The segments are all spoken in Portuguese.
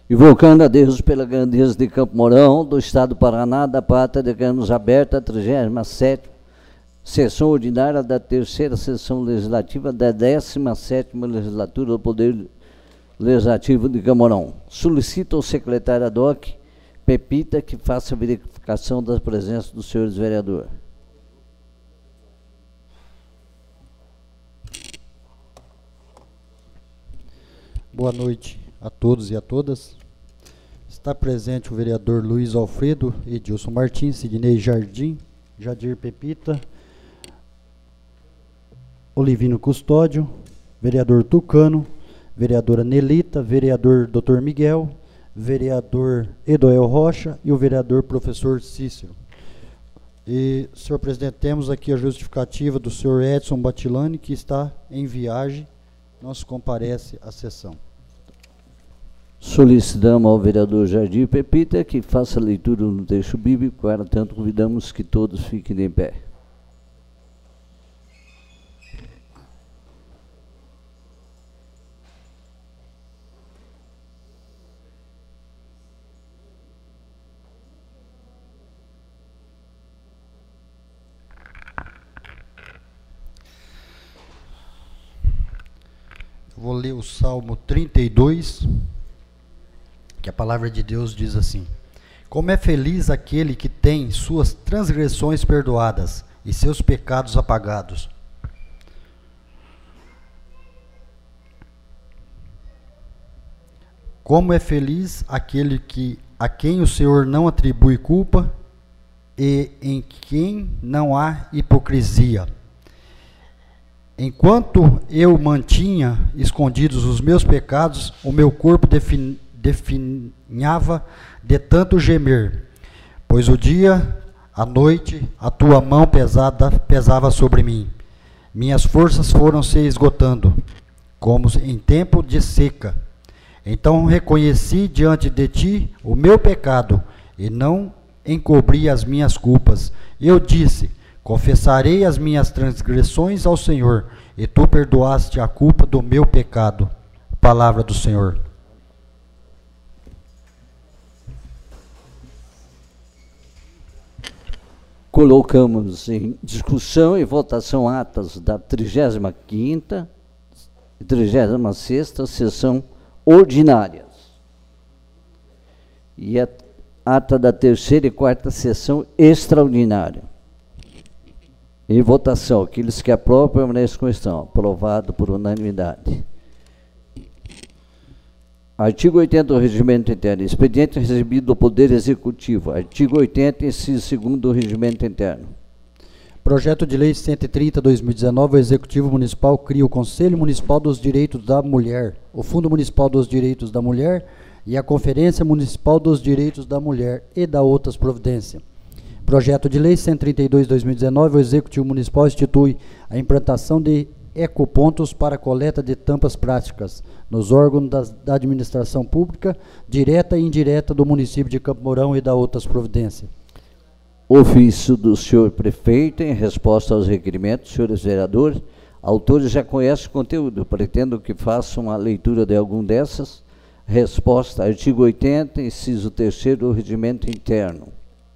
Invocando a Deus pela grandeza de Campo Mourão, do Estado do Paraná, da pátria, declaramos aberta a 37ª sessão ordinária da 3ª sessão legislativa da 17ª legislatura do Poder Legislativo de Campo Mourão. Solicito ao secretário ad hoc, Pepita, que faça a verificação da presença dos senhores vereadores. Boa noite a todos e a todas. Está presente o vereador Luiz Alfredo, Edilson Martins, Sidnei Jardim, Jadir Pepita, Olivino Custódio, vereador Tucano, vereadora Nelita, vereador Dr. Miguel, vereador Edoel Rocha e o vereador professor Cícero. E, senhor presidente, temos aqui a justificativa do senhor Edson Batilani, que está em viagem, não se comparece à sessão. Solicitamos ao vereador Jardim Pepita que faça a leitura no texto bíblico, para tanto convidamos que todos fiquem de pé. Vou ler o Salmo 32, que a palavra de Deus diz assim: como é feliz aquele que tem suas transgressões perdoadas e seus pecados apagados. Como é feliz aquele a quem o Senhor não atribui culpa e em quem não há hipocrisia. Enquanto eu mantinha escondidos os meus pecados, o meu corpo definhava de tanto gemer, pois o dia, a noite, a tua mão pesava sobre mim. Minhas forças foram se esgotando, como em tempo de seca. Então reconheci diante de ti o meu pecado, e não encobri as minhas culpas. Eu disse: confessarei as minhas transgressões ao Senhor, e tu perdoaste a culpa do meu pecado. Palavra do Senhor. Colocamos em discussão e votação atas da 35ª e 36ª sessão ordinárias e a ata da 3ª e 4ª sessão extraordinária. Em votação, aqueles que aprovam permanecem como estão. Aprovado por unanimidade. Artigo 80 do Regimento Interno. Expediente recebido do Poder Executivo. Artigo 80, inciso 2º do Regimento Interno. Projeto de Lei 130/2019, o Executivo Municipal cria o Conselho Municipal dos Direitos da Mulher, o Fundo Municipal dos Direitos da Mulher e a Conferência Municipal dos Direitos da Mulher e da outras providências. Projeto de Lei 132/2019, o Executivo Municipal institui a implantação de ecopontos para coleta de tampas plásticas nos órgãos da administração pública, direta e indireta do município de Campo Mourão e da outras providências. Ofício do senhor prefeito, em resposta aos requerimentos, senhores vereadores, autores já conhecem o conteúdo, pretendo que façam uma leitura de algum dessas. Resposta, artigo 80, inciso 3º do Regimento Interno.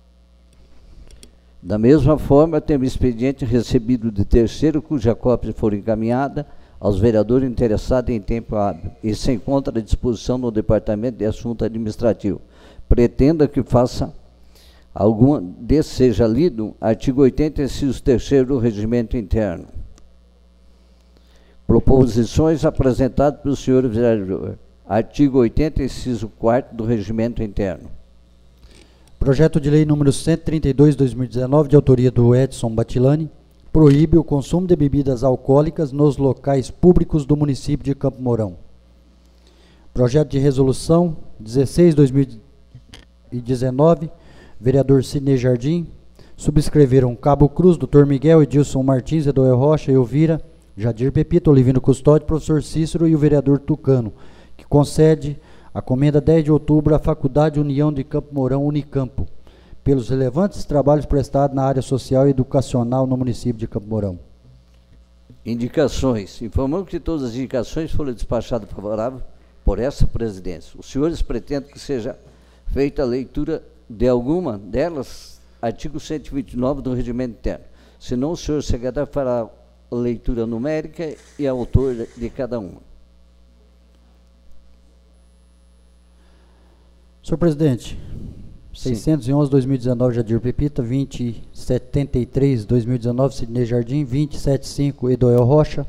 Da mesma forma, temos expediente recebido de terceiro, cuja cópia for encaminhada aos vereadores interessados em tempo hábil e se encontra à disposição no Departamento de Assunto Administrativo. Pretenda que faça alguma desse seja lido, artigo 80, inciso 3º do Regimento Interno. Proposições apresentadas pelos senhores vereadores. Artigo 80, inciso 4º do Regimento Interno. Projeto de Lei número 132/2019, de autoria do Edson Batilani, proíbe o consumo de bebidas alcoólicas nos locais públicos do município de Campo Mourão. Projeto de Resolução 16/2019, vereador Sidnei Jardim, subscreveram Cabo Cruz, Dr. Miguel, Edilson Martins, Edoel Rocha, Elvira, Jadir Pepita, Olivino Custódio, professor Cícero e o vereador Tucano, que concede a comenda 10 de outubro à Faculdade União de Campo Mourão, Unicampo, pelos relevantes trabalhos prestados na área social e educacional no município de Campo Mourão. Indicações. Informamos que todas as indicações foram despachadas favorável por essa presidência. Os senhores pretendem que seja feita a leitura de alguma delas, artigo 129 do Regimento Interno. Senão, o senhor secretário fará a leitura numérica e autor de cada uma. Senhor presidente, 611-2019, Jadir Pepita, 2073-2019, Sidney Jardim, 275, Edoel Rocha,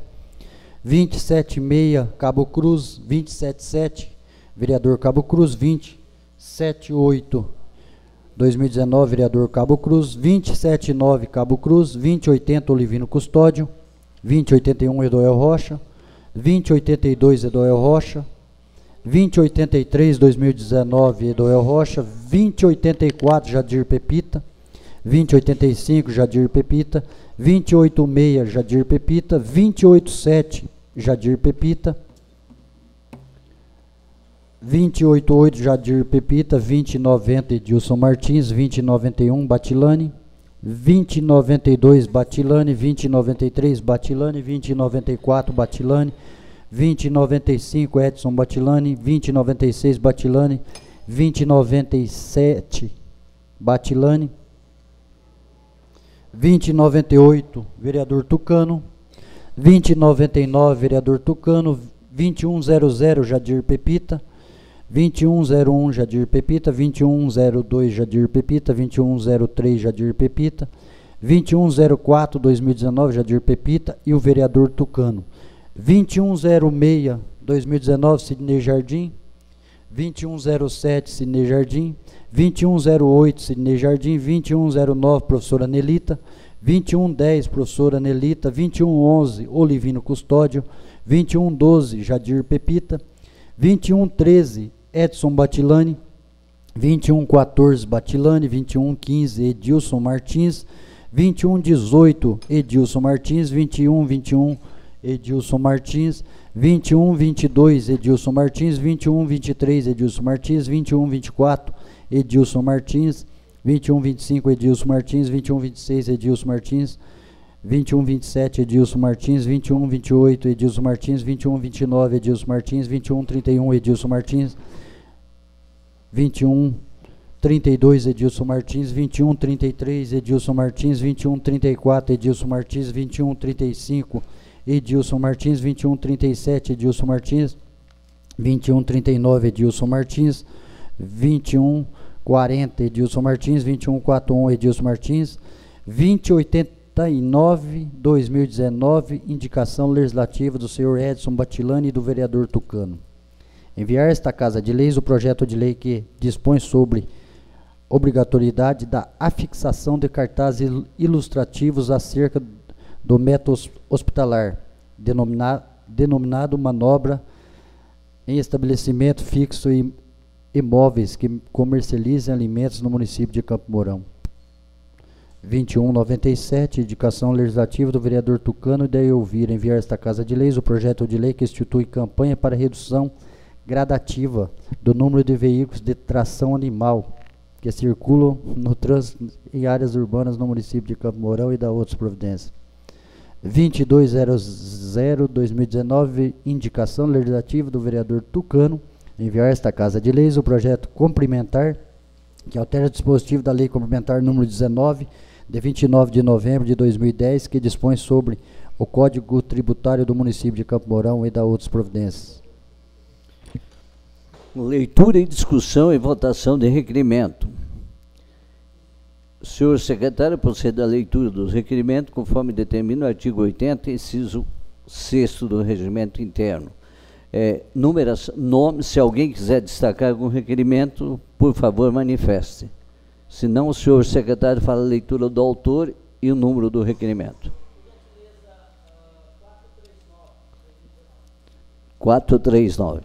276, Cabo Cruz, 277, vereador Cabo Cruz, 278, 2019, vereador Cabo Cruz, 279, Cabo Cruz, 2080, Olivino Custódio, 2081, Edoel Rocha, 2082, Edoel Rocha, 2083, 2019, Edoel Rocha, 2084, Jadir Pepita, 2085, Jadir Pepita, 286, Jadir Pepita, 287, Jadir Pepita, 288, Jadir Pepita, 2090, Edilson Martins, 2091, Batilani, 2092, Batilani, 2093, Batilani, 2094, Batilani, 2095, Edson Batilani, 2096, Batilani, 2097, Batilani, 2098, vereador Tucano, 2099, vereador Tucano, 2100, Jadir Pepita, 2101, Jadir Pepita, 2102, Jadir Pepita, 2103, Jadir Pepita, 2104, 2019, Jadir Pepita e o vereador Tucano. 2106, 2019, Sidney Jardim, 2107, Sidney Jardim, 2108, Sidney Jardim, 2109, professora Nelita, 2110, professora Nelita, 2111, Olivino Custódio, 2112, Jadir Pepita, 2113, Edson Batilani, 2114, Batilani, 2115, Edilson Martins, 2118, Edilson Martins, 2121, Edilson Martins, 2122, Edilson Martins, 2123, Edilson Martins, 2124, Edilson Martins, 2125, Edilson Martins, 2126, Edilson Martins, 2127, Edilson Martins, 2128, Edilson Martins, 2129, Edilson Martins, 2131, Edilson Martins, 2132, Edilson Martins, 2133, Edilson Martins, 2134, Edilson Martins, 2135, Edilson Martins, 2137, Edilson Martins, 2139, Edilson Martins, 2140, Edilson Martins, 2141, Edilson Martins, 2089, 2019, indicação legislativa do senhor Edson Batilani e do vereador Tucano. Enviar esta Casa de Leis o projeto de lei que dispõe sobre obrigatoriedade da afixação de cartazes ilustrativos acerca do método hospitalar, denominado manobra em estabelecimento fixo e imóveis que comercializem alimentos no município de Campo Mourão. 2197, indicação legislativa do vereador Tucano e daí ouvir enviar esta Casa de Leis o projeto de lei que institui campanha para redução gradativa do número de veículos de tração animal que circulam no trânsito em áreas urbanas no município de Campo Mourão e da outras providências. 2200-2019, indicação legislativa do vereador Tucano, enviar esta Casa de Leis o projeto complementar que altera o dispositivo da Lei Complementar número 19, de 29 de novembro de 2010, que dispõe sobre o Código Tributário do município de Campo Mourão e da outras providências. Leitura e discussão e votação de requerimento. Senhor secretário, proceda à leitura dos requerimentos, conforme determina o artigo 80, inciso 6º do Regimento Interno. Nome, se alguém quiser destacar algum requerimento, por favor, manifeste. Se não, o senhor secretário fala a leitura do autor e o número do requerimento. 439.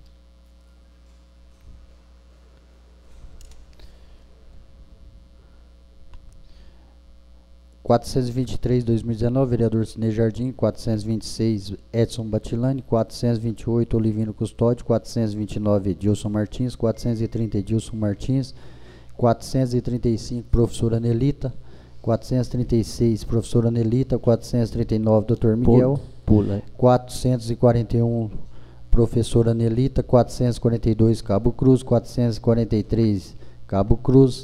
423, 2019, vereador Sidney Jardim. 426, Edson Batilani. 428, Olivino Custódio. 429, Edilson Martins. 430, Edilson Martins. 435, professora Nelita. 436, professora Nelita. 439, doutor Miguel. 441, Professora Nelita, 442, Cabo Cruz, 443, Cabo Cruz,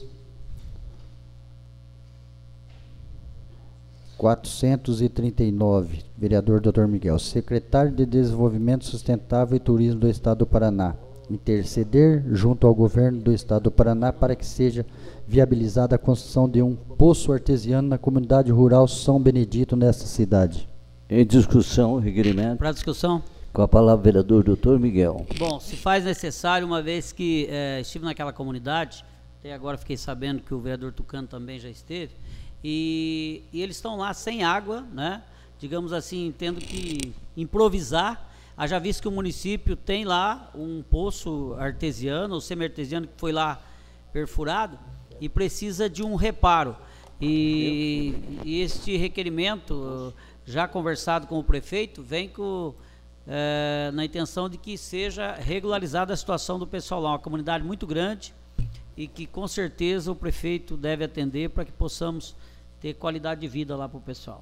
439, vereador Dr. Miguel. Secretário de Desenvolvimento Sustentável e Turismo do Estado do Paraná, interceder junto ao governo do Estado do Paraná para que seja viabilizada a construção de um poço artesiano na comunidade rural São Benedito, nesta cidade. Em discussão, o requerimento. Para discussão. Com a palavra, vereador Dr. Miguel. Bom, se faz necessário, uma vez que estive naquela comunidade, até agora fiquei sabendo que o vereador Tucano também já esteve, e eles estão lá sem água, né? Digamos assim, tendo que improvisar. Haja visto que o município tem lá um poço artesiano ou semi-artesiano que foi lá perfurado e precisa de um reparo. E este requerimento, já conversado com o prefeito, vem na intenção de que seja regularizada a situação do pessoal lá. Uma comunidade muito grande e que com certeza o prefeito deve atender para que possamos ter qualidade de vida lá para o pessoal.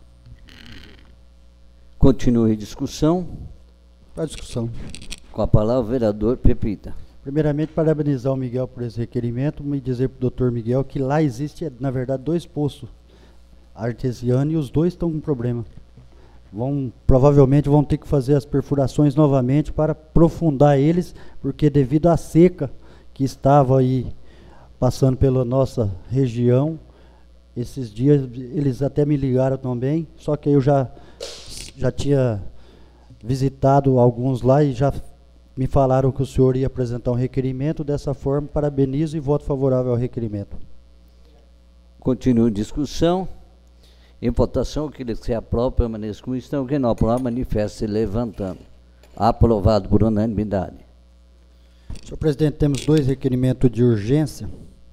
Continue a discussão. Para discussão. Com a palavra, o vereador Pepita. Primeiramente, parabenizar o Miguel por esse requerimento, me dizer para o doutor Miguel que lá existe, na verdade, 2 poços artesianos e os 2 estão com problema. Provavelmente vão ter que fazer as perfurações novamente para aprofundar eles, porque devido à seca que estava aí passando pela nossa região, esses dias eles até me ligaram também, só que eu já tinha visitado alguns lá e já me falaram que o senhor ia apresentar um requerimento. Dessa forma, parabenizo e voto favorável ao requerimento. Continue a discussão. Em votação, aquele que se aprova, permaneça como estão. Quem não aprova, manifeste-se levantando. Aprovado por unanimidade. Senhor presidente, temos 2 requerimentos de urgência.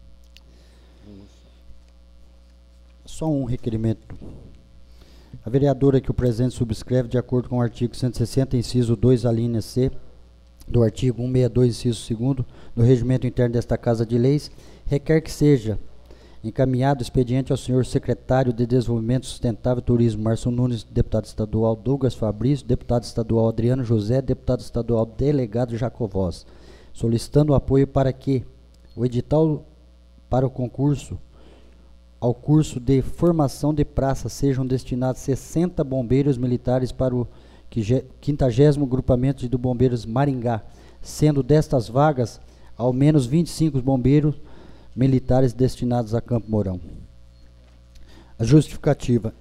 Só um requerimento. A vereadora que o presente subscreve, de acordo com o artigo 160, inciso 2, a linha C, do artigo 162, inciso 2 do Regimento Interno desta Casa de Leis, requer que seja encaminhado expediente ao senhor secretário de Desenvolvimento Sustentável e Turismo, Márcio Nunes, deputado estadual Douglas Fabrício, deputado estadual Adriano José, deputado estadual delegado Jacovós, solicitando o apoio para que o edital para o concurso ao curso de formação de praça sejam destinados 60 bombeiros militares para o 50º grupamento de bombeiros Maringá, sendo destas vagas ao menos 25 bombeiros militares destinados a Campo Mourão. A justificativa.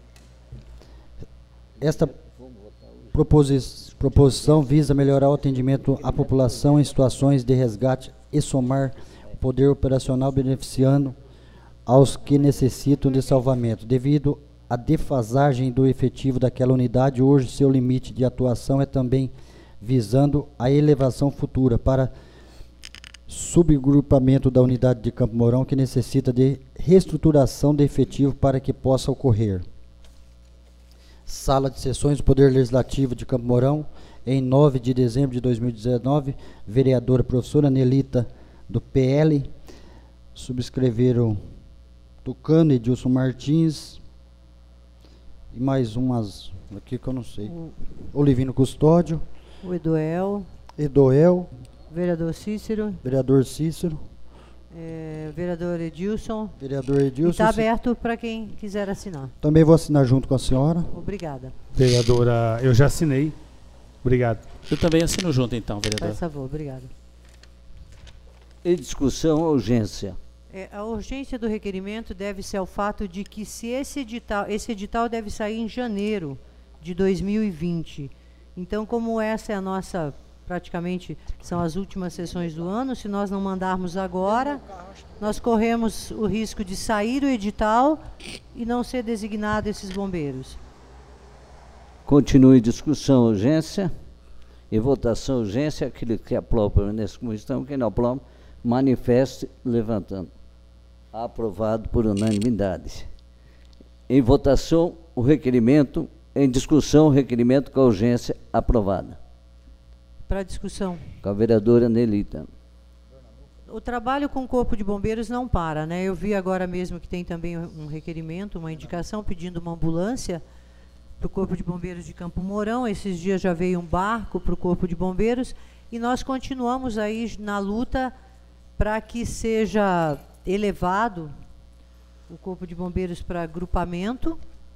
Esta proposição visa melhorar o atendimento à população em situações de resgate e somar o poder operacional beneficiando aos que necessitam de salvamento. Devido à defasagem do efetivo daquela unidade, hoje seu limite de atuação é também visando a elevação futura para subgrupamento da unidade de Campo Mourão, que necessita de reestruturação de efetivo para que possa ocorrer. Sala de Sessões do Poder Legislativo de Campo Mourão, em 9 de dezembro de 2019, vereadora professora Nelita, do PL, subscreveram Tucano, Edilson Martins, e mais umas aqui que eu não sei. Olivino Custódio. O Edoel. Vereador Cícero. Vereador Edilson. Está aberto para quem quiser assinar. Também vou assinar junto com a senhora. Obrigada. Vereadora, eu já assinei. Obrigado. Eu também assino junto então, vereador. Por favor, obrigada. Em discussão, a urgência. A urgência do requerimento deve-se ao fato de que se esse edital deve sair em janeiro de 2020. Então, como essa é a nossa, praticamente, são as últimas sessões do ano, se nós não mandarmos agora, nós corremos o risco de sair o edital e não ser designado esses bombeiros. Continue discussão, urgência. Em votação, urgência, aquele que aprova, permanece como estão. Quem não aprova, manifeste levantando. Aprovado por unanimidade. Em votação, o requerimento. Em discussão, o requerimento com a urgência aprovada. Para discussão. Com a vereadora Nelita. O trabalho com o Corpo de Bombeiros não para, né? Eu vi agora mesmo que tem também um requerimento, uma indicação pedindo uma ambulância para o Corpo de Bombeiros de Campo Mourão. Esses dias já veio um barco para o Corpo de Bombeiros e nós continuamos aí na luta para que seja elevado o Corpo de Bombeiros para agrupamento.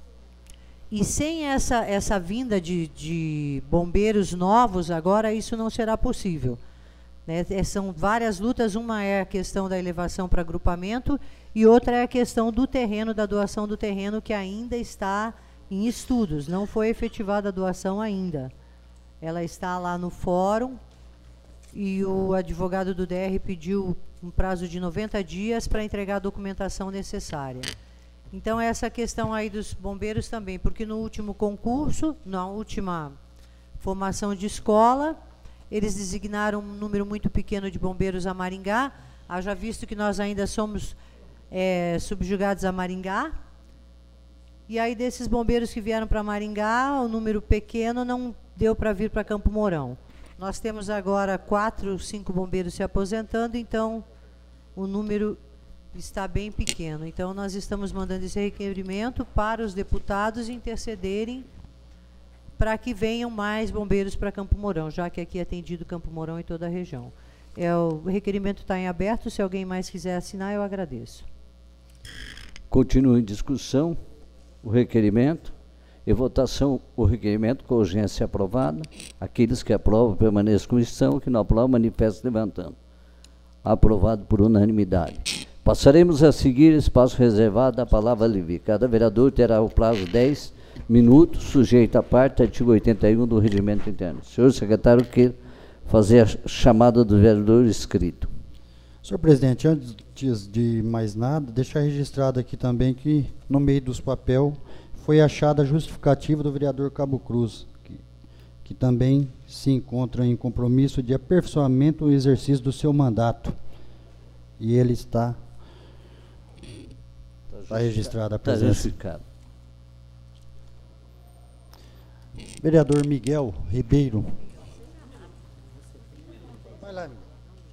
E sem essa vinda de bombeiros novos agora, isso não será possível. Né? São várias lutas, uma é a questão da elevação para agrupamento e outra é a questão do terreno, da doação do terreno, que ainda está em estudos, não foi efetivada a doação ainda. Ela está lá no fórum e o advogado do DR pediu um prazo de 90 dias para entregar a documentação necessária. Então, essa questão aí dos bombeiros também, porque no último concurso, na última formação de escola, eles designaram um número muito pequeno de bombeiros a Maringá, haja visto que nós ainda somos subjugados a Maringá, e aí desses bombeiros que vieram para Maringá, o número pequeno não deu para vir para Campo Mourão. Nós temos agora 4, 5 bombeiros se aposentando, então o número está bem pequeno. Então, nós estamos mandando esse requerimento para os deputados intercederem para que venham mais bombeiros para Campo Mourão, já que aqui é atendido Campo Mourão e toda a região. O requerimento está em aberto, se alguém mais quiser assinar, eu agradeço. Continua em discussão o requerimento. Em votação, o requerimento com urgência aprovado. Aqueles que aprovam permaneçam como estão, que não aprovam manifestem levantando. Aprovado por unanimidade. Passaremos a seguir espaço reservado à palavra livre. Cada vereador terá o prazo de 10 minutos, sujeito à parte, artigo 81 do Regimento Interno. Senhor secretário, quer fazer a chamada do vereador escrito. Senhor presidente, antes de mais nada, deixar registrado aqui também que no meio dos papéis foi achada a justificativa do vereador Cabo Cruz, que também se encontra em compromisso de aperfeiçoamento e exercício do seu mandato. E ele está registrada a presença. Está justificado. Vereador Miguel Ribeiro. Vai lá, Miguel.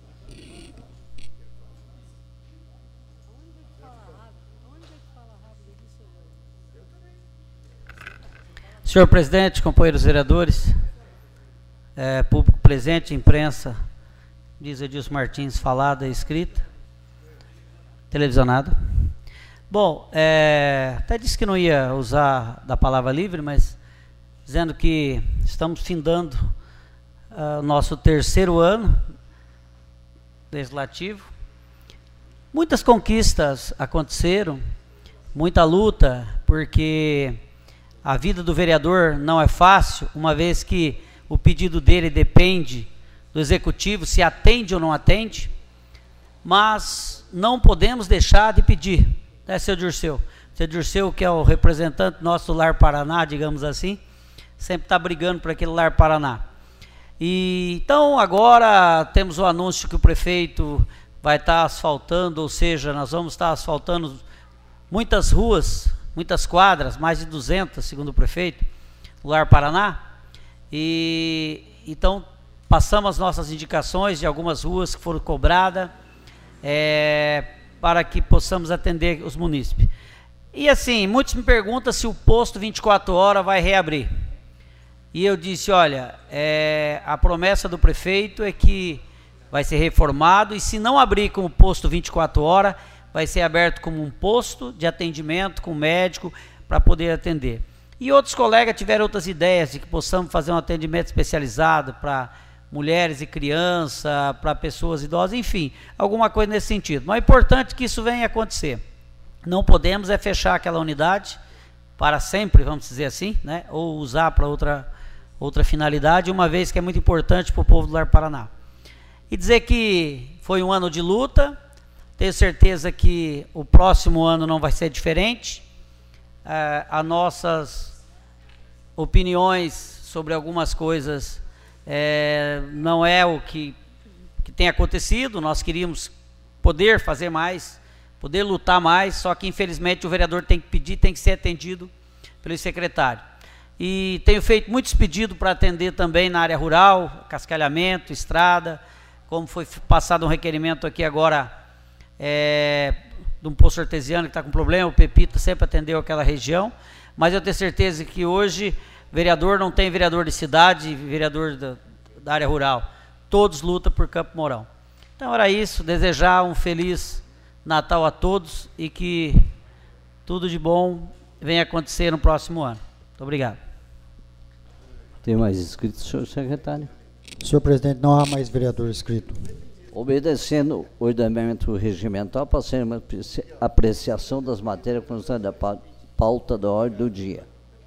Senhor presidente, companheiros vereadores, público presente, imprensa, diz Edilson Martins, falada e escrita, televisionada. Bom, até disse que não ia usar da palavra livre, mas dizendo que estamos findando o nosso 3º ano legislativo. Muitas conquistas aconteceram, muita luta, porque a vida do vereador não é fácil, uma vez que o pedido dele depende do executivo, se atende ou não atende, mas não podemos deixar de pedir, né, seu Dirceu? Seu Dirceu, que é o representante nosso do Lar Paraná, digamos assim, sempre está brigando por aquele Lar Paraná. E então agora temos o anúncio que o prefeito vai estar asfaltando, ou seja, nós vamos estar asfaltando muitas ruas, muitas quadras, mais de 200, segundo o prefeito, no Lar Paraná. E então passamos as nossas indicações de algumas ruas que foram cobradas, para que possamos atender os munícipes. E assim, muitos me perguntam se o posto 24 horas vai reabrir. E eu disse, olha, a promessa do prefeito é que vai ser reformado, e se não abrir como posto 24 horas, vai ser aberto como um posto de atendimento com médico para poder atender. E outros colegas tiveram outras ideias de que possamos fazer um atendimento especializado para mulheres e crianças, para pessoas idosas, enfim, alguma coisa nesse sentido. Mas é importante que isso venha acontecer. Não podemos fechar aquela unidade para sempre, vamos dizer assim, né? Ou usar para outra finalidade, uma vez que é muito importante para o povo do Lar Paraná. E dizer que foi um ano de luta. Tenho certeza que o próximo ano não vai ser diferente. As nossas opiniões sobre algumas coisas não é o que tem acontecido. Nós queríamos poder fazer mais, poder lutar mais, só que infelizmente o vereador tem que pedir, tem que ser atendido pelo secretário. E tenho feito muitos pedidos para atender também na área rural, cascalhamento, estrada, como foi passado um requerimento aqui agora, de um poço artesiano que está com problema, o Pepito sempre atendeu aquela região, mas eu tenho certeza que hoje vereador não tem vereador de cidade, vereador da área rural. Todos lutam por Campo Mourão. Então era isso, desejar um feliz Natal a todos e que tudo de bom venha acontecer no próximo ano. Muito obrigado. Tem mais inscritos, senhor secretário? Senhor presidente, não há mais vereador inscrito. Obedecendo o ordenamento regimental, passaremos a apreciação das matérias constantes da pauta da ordem do dia.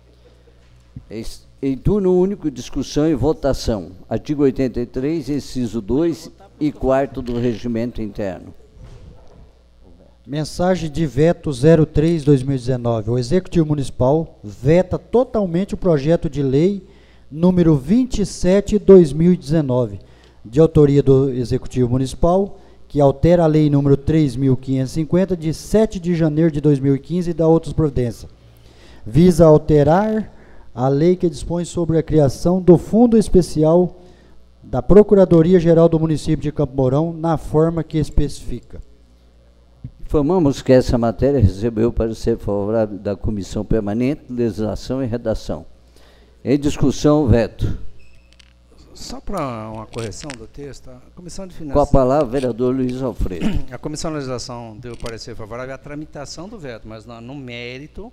Em turno único, discussão e votação. Artigo 83, inciso 2 e 4º do regimento interno. Mensagem de veto 03/2019. O Executivo Municipal veta totalmente o projeto de lei número 27/2019, de autoria do Executivo Municipal, que altera a lei número 3.550, de 7 de janeiro de 2015 e dá outras providências. Visa alterar a lei que dispõe sobre a criação do Fundo Especial da Procuradoria-Geral do Município de Campo Mourão, na forma que especifica. Informamos que essa matéria recebeu o parecer favorável da Comissão Permanente, Legislação e Redação. Em discussão, veto. Só para uma correção do texto, a Comissão de Finanças... Com a palavra, vereador Luiz Alfredo. A Comissão de Legislação deu parecer favorável à tramitação do veto, mas no mérito,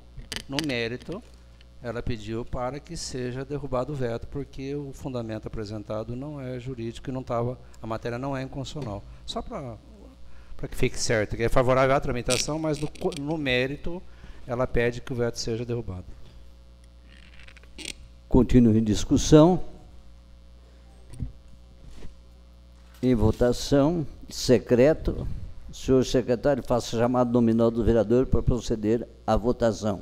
ela pediu para que seja derrubado o veto, porque o fundamento apresentado não é jurídico e não estava, a matéria não é inconstitucional. Só para que fique certo, que é favorável à tramitação, mas no mérito ela pede que o veto seja derrubado. Continua em discussão. Em votação, secreto. Senhor secretário, faça chamado nominal do vereador para proceder à votação.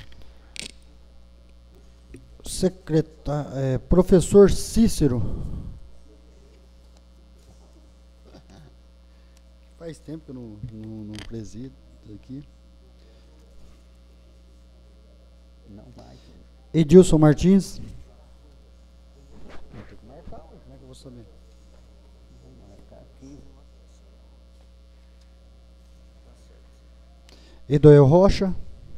Professor Cícero. Faz tempo que eu não presido aqui. Não vai. Edilson Martins. Tem que marcar, como é que eu vou saber? Vou marcar aqui. Edoel Rocha.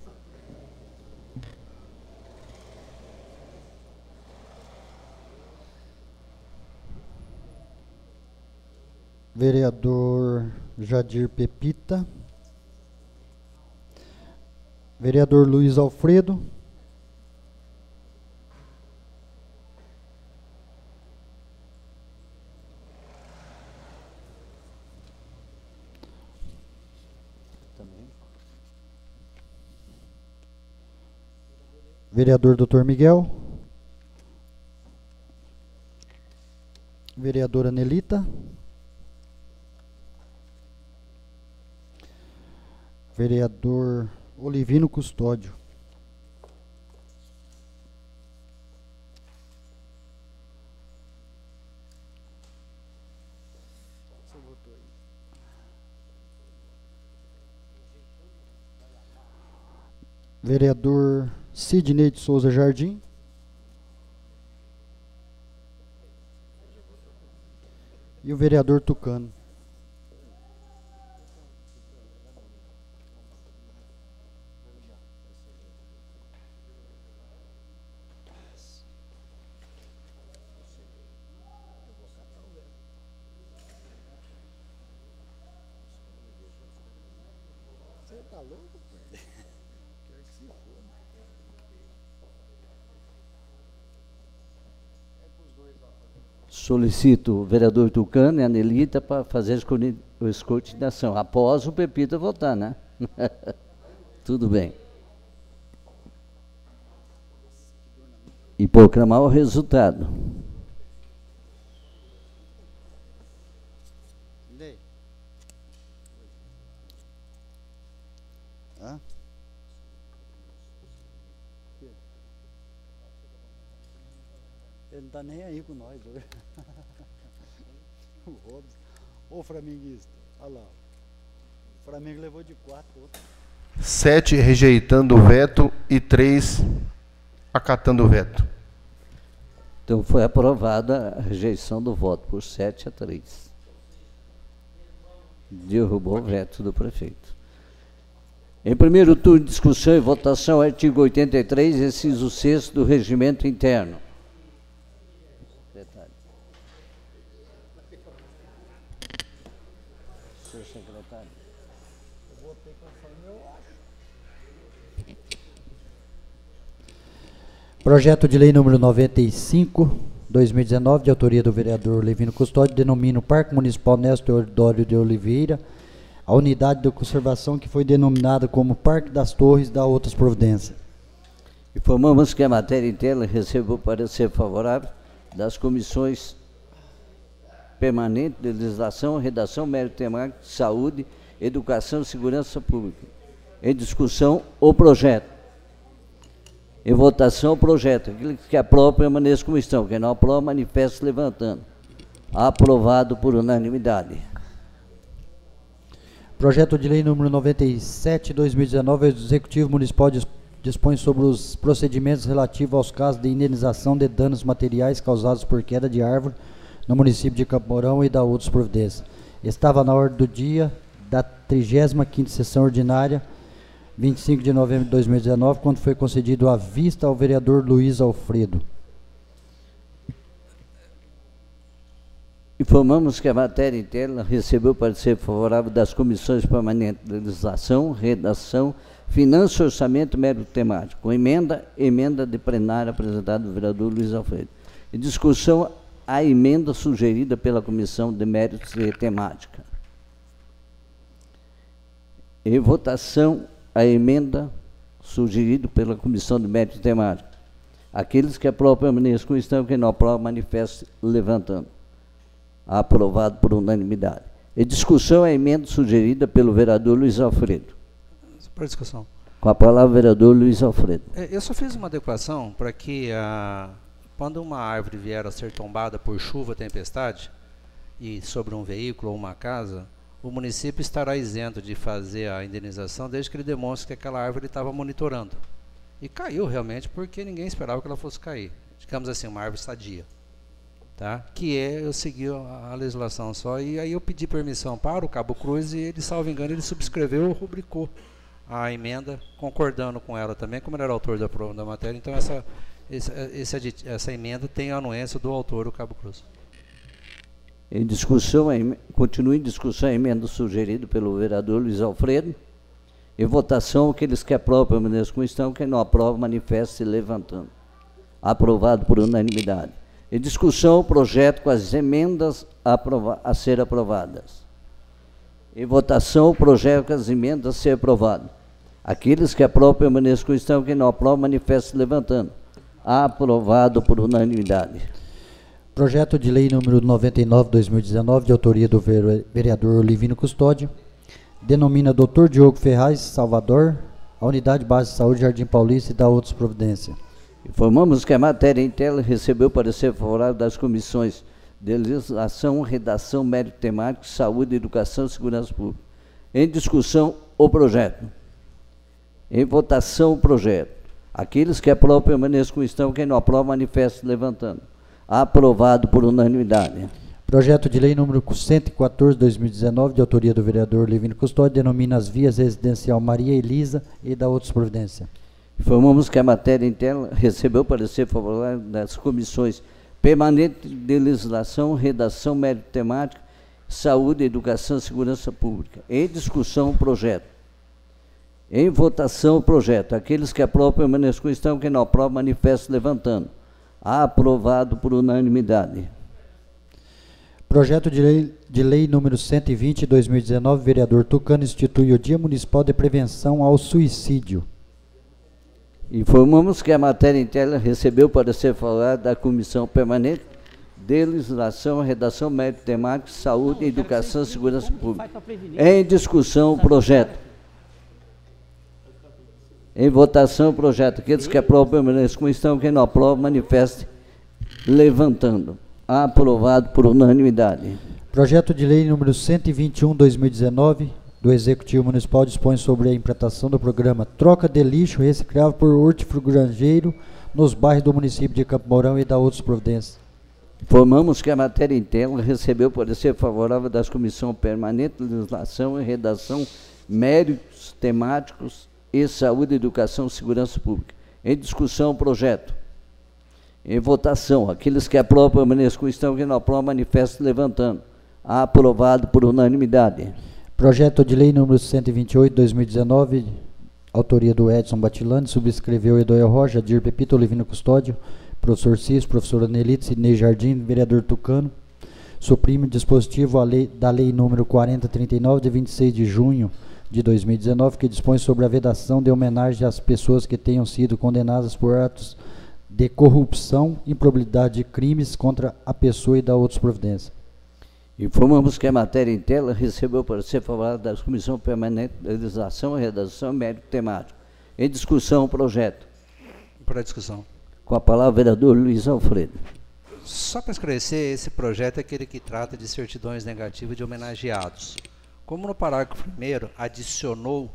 Vereador Jadir Pepita. Vereador Luiz Alfredo. Vereador Dr. Miguel. Vereadora Nelita. Vereador Olivino Custódio. Vereador Sidney de Souza Jardim. E o vereador Tucano. Você tá louco? Quer que se for. Solicito o vereador Tucano e a Nelita para fazer a escrutinação, após o Pepita votar, né? Tudo bem. E proclamar o resultado. Ele não tá nem aí com nós hoje. O Robson. Ô, flamenguista. Olha lá. O Flamengo levou de 4. 7 rejeitando o veto e 3 acatando o veto. Então foi aprovada a rejeição do voto por 7-3. Derrubou o veto do prefeito. Em primeiro turno de discussão e votação, artigo 83, inciso 6 do Regimento Interno. Senhor secretário. Projeto de lei número 95, 2019, de autoria do vereador Levino Custódio, denomina o Parque Municipal Néstor Teodório de Oliveira a unidade de conservação que foi denominada como Parque das Torres, da outras providências. Informamos que a matéria em tela recebeu parecer favorável das comissões permanentes de legislação, redação, mérito temático, saúde, educação e segurança pública. Em discussão, o projeto. Em votação, o projeto. Aquele que aprova, permaneça como estão. Quem não aprova, manifeste levantando. Aprovado por unanimidade. Projeto de lei número 97, 2019, o Executivo Municipal dispõe sobre os procedimentos relativos aos casos de indenização de danos materiais causados por queda de árvore no município de Campo Mourão e da outras providências. Estava na ordem do dia da 35ª sessão ordinária, 25 de novembro de 2019, quando foi concedido a vista ao vereador Luiz Alfredo. Informamos que a matéria em tela recebeu parecer favorável das comissões permanentes de legislação, redação, finanças, orçamento, mérito temático, com emenda de plenário apresentada do vereador Luiz Alfredo. Em discussão, a emenda sugerida pela Comissão de Méritos e Temática. Em votação, a emenda sugerida pela Comissão de Méritos e Temática. Aqueles que aprovam, permaneçam como estão, quem não aprova, manifeste levantando. Aprovado por unanimidade. Em discussão, a emenda sugerida pelo vereador Luiz Alfredo. Para discussão. Com a palavra, o vereador Luiz Alfredo. Eu só fiz uma adequação para que, quando uma árvore vier a ser tombada por chuva, tempestade, e sobre um veículo ou uma casa, o município estará isento de fazer a indenização desde que ele demonstre que aquela árvore estava monitorando. E caiu realmente porque ninguém esperava que ela fosse cair. Digamos assim, uma árvore sadia. Tá? Eu segui a legislação só, e aí eu pedi permissão para o Cabo Cruz e ele, salvo engano, ele subscreveu ou rubricou a emenda, concordando com ela também, como ele era autor da matéria. Então essa emenda tem a anuência do autor, o Cabo Cruz. Em discussão, continua em discussão a emenda sugerida pelo vereador Luiz Alfredo. Em votação, aqueles que aprovam, permaneçam como estão, quem não aprova, manifeste levantando. Aprovado por unanimidade. Em discussão, o projeto com as emendas a ser aprovadas. Em votação, o projeto com as emendas a ser aprovado. Aqueles que aprovam, permaneçam como estão, quem não aprova, manifeste levantando. Aprovado por unanimidade. Projeto de lei número 99, 2019, de autoria do vereador Olivino Custódio, denomina Dr. Diogo Ferraz, Salvador, a Unidade Base de Saúde Jardim Paulista e da outras providências. Informamos que a matéria em tela recebeu parecer favorável das comissões de legislação, redação, mérito temático, saúde, educação e segurança pública. Em discussão, o projeto. Em votação, o projeto. Aqueles que aprovam, permaneçam como estão. Quem não aprova, manifeste levantando. Aprovado por unanimidade. Projeto de lei número 114, 2019, de autoria do vereador Levino Custódio, denomina as vias residencial Maria Elisa e da outras providências. Informamos que a matéria em tela recebeu parecer favorável das comissões permanentes de legislação, redação, mérito temático, saúde, educação e segurança pública. Em discussão, o projeto. Em votação, o projeto. Aqueles que aprovam, permaneçam como estão. Quem não aprova, manifeste levantando. Aprovado por unanimidade. Projeto de lei número 120, 2019, vereador Tucano, institui o Dia Municipal de Prevenção ao Suicídio. Informamos que a matéria em tela recebeu parecer favorável da Comissão Permanente de Legislação, Redação, Mérito Temático, Saúde, Educação e Segurança Pública. Em discussão, o projeto. Em votação, o projeto. Aqueles que aprovam, permaneçam como estão. Quem não aprova, manifeste levantando. Aprovado por unanimidade. Projeto de lei número 121, 2019, do Executivo Municipal, dispõe sobre a implantação do programa Troca de Lixo Reciclável por Hortifrurangeiro nos bairros do município de Campo Mourão e da outras providências. Informamos que a matéria em tela recebeu parecer favorável das Comissões Permanentes de Legislação e Redação, Méritos Temáticos e Saúde, Educação e Segurança Pública. Em discussão, o projeto. Em votação, aqueles que aprovam permaneçam com questão, que não aprovam manifestem levantando. Aprovado por unanimidade. Projeto de lei número 128/2019, autoria do Edson Batilani, subscreveu Edoel Rocha, Jadir Pepito, Olivino Custódio, professor Cis, professora Nelite, Sidnei Jardim, vereador Tucano. Suprime o dispositivo da lei número 4039, de 26 de junho de 2019, que dispõe sobre a vedação de homenagem às pessoas que tenham sido condenadas por atos de corrupção, improbidade de crimes contra a pessoa e da outras providências. Informamos que a matéria em tela recebeu parecer favorável das Comissões Permanentes de Legislação, Redação e Mérito Temático. Em discussão, o projeto. Para discussão. Com a palavra, o vereador Luiz Alfredo. Só para esclarecer, esse projeto é aquele que trata de certidões negativas de homenageados. Como no parágrafo 1º adicionou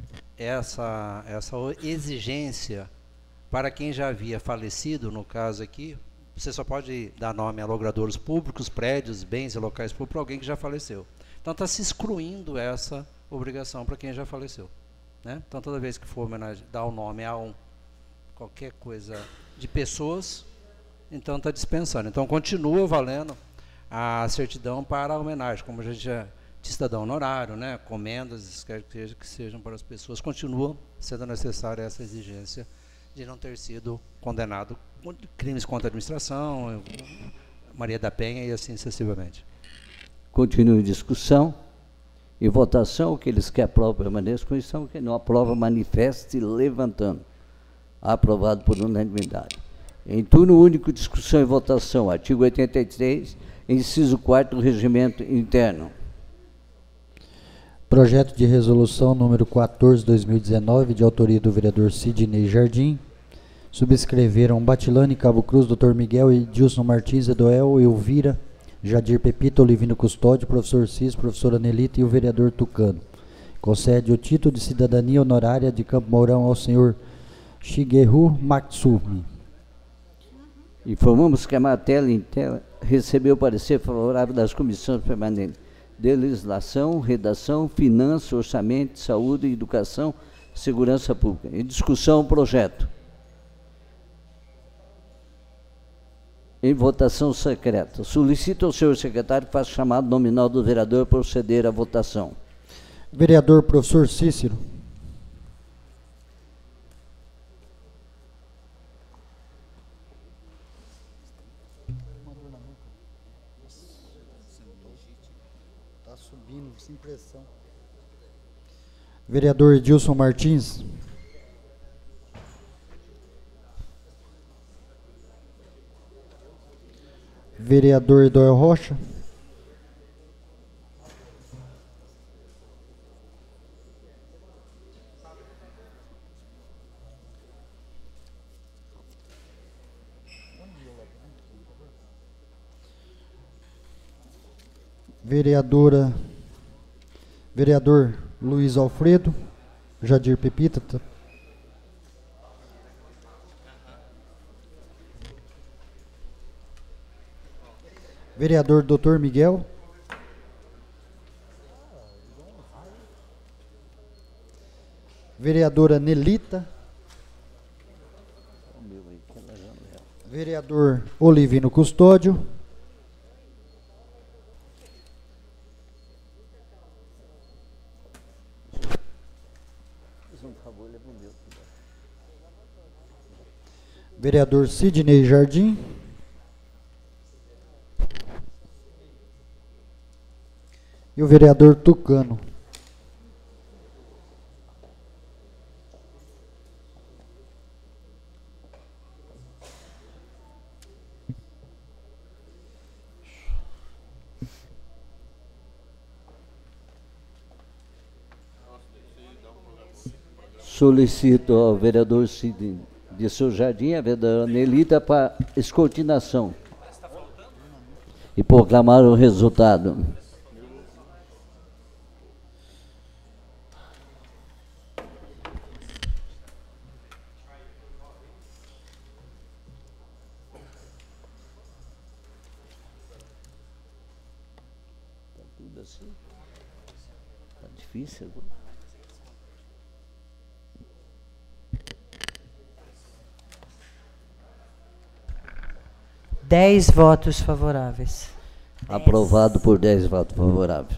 essa exigência para quem já havia falecido, no caso aqui, você só pode dar nome a logradouros públicos, prédios, bens e locais públicos para alguém que já faleceu. Então está se excluindo essa obrigação para quem já faleceu, né? Então toda vez que for dar o nome a qualquer coisa de pessoas, então está dispensando. Então continua valendo a certidão para a homenagem, como a gente já de cidadão honorário, né? Comendas, quer que sejam para as pessoas, continua sendo necessária essa exigência de não ter sido condenado por crimes contra a administração, Maria da Penha e assim sucessivamente. Continue discussão e votação. Aqueles que aprovam permaneçam com isso, que não aprova manifeste levantando. Aprovado por unanimidade. Em turno único, discussão e votação. Artigo 83, inciso 4 do Regimento Interno. Projeto de resolução número 14/2019, de autoria do vereador Sidnei Jardim. Subscreveram Batilani, Cabo Cruz, Dr. Miguel, Edilson Martins, Edoel, Elvira, Jadir Pepito, Olivino Custódio, professor Cis, professora Nelita e o vereador Tucano. Concede o título de cidadania honorária de Campo Mourão ao senhor Shigeru Matsumi. Informamos que a matéria em tela recebeu parecer favorável das Comissões Permanentes de Legislação, Redação, Finanças, Orçamento, Saúde, Educação, Segurança Pública. Em discussão, o projeto. Em votação secreta. Solicito ao senhor secretário que faça chamado nominal do vereador para proceder à votação. Vereador professor Cícero. Está subindo, sem pressão. Vereador Edilson Martins. Vereador Edoel Rocha. Vereador Luiz Alfredo. Jadir Pepita. Vereador Dr. Miguel. Vereadora Nelita. Vereador Olivino Custódio. Vereador Sidnei Jardim. E o vereador Tucano. Solicito ao vereador Sidnei de seu Jardim, a vereadora Nelita, para escrutinação e proclamar o resultado. assim? Tá difícil agora. Dez votos favoráveis. Aprovado por 10 votos favoráveis.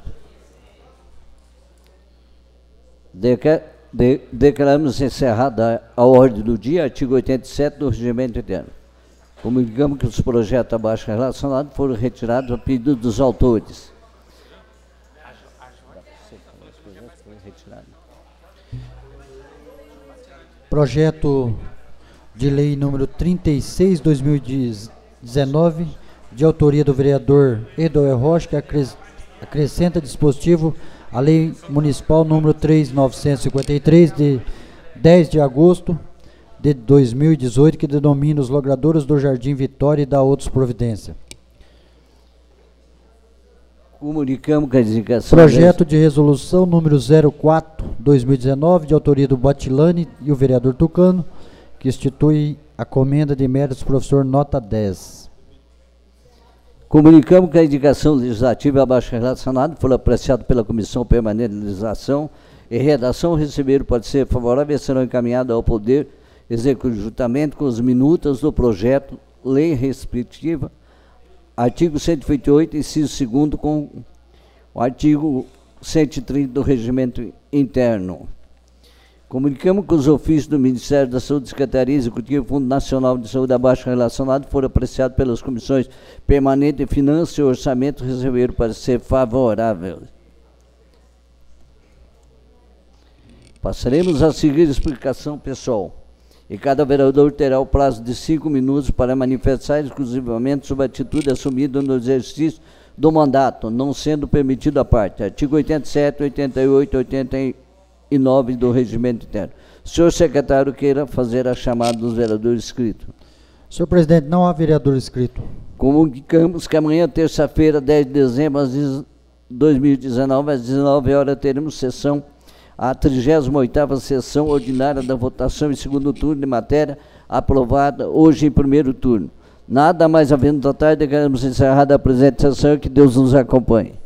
Declaramos encerrada a ordem do dia, artigo 87 do Regimento Interno. Comunicamos que os projetos abaixo relacionados foram retirados a pedido dos autores. Projeto de lei número 36, 2019, de autoria do vereador Edoel Rocha, que acrescenta dispositivo à lei municipal número 3.953, de 10 de agosto de 2018, que denomina os logradouros do Jardim Vitória e dá outras providências. Comunicamos que a indicação... Projeto de resolução número 04/2019, de autoria do Batilani e o vereador Tucano, que institui a comenda de méritos professor nota 10. Comunicamos que a indicação legislativa abaixo relacionada foi apreciada pela Comissão Permanente de Legislação e redação receberam pode ser favorável e serão encaminhados ao Poder Executivo juntamente com as minutas do projeto, lei respectiva, artigo 128, inciso 2º, com o artigo 130 do Regimento Interno. Comunicamos que os ofícios do Ministério da Saúde, Secretaria Executiva e Fundo Nacional de Saúde abaixo relacionado foram apreciados pelas comissões permanentes de Finanças e Orçamento receberam parecer favorável. Passaremos a seguir a explicação pessoal. E cada vereador terá o prazo de 5 minutos para manifestar exclusivamente sobre a atitude assumida no exercício do mandato, não sendo permitido a parte. Artigo 87, 88, 89 do Regimento Interno. O senhor secretário queira fazer a chamada dos vereadores inscritos. Senhor presidente, não há vereador inscrito. Comunicamos que amanhã, terça-feira, 10 de dezembro de 2019, às 19 horas, teremos sessão, a 38ª sessão ordinária da votação em segundo turno de matéria aprovada hoje em primeiro turno. Nada mais havendo da tarde, declaramos encerrada a presente sessão e que Deus nos acompanhe.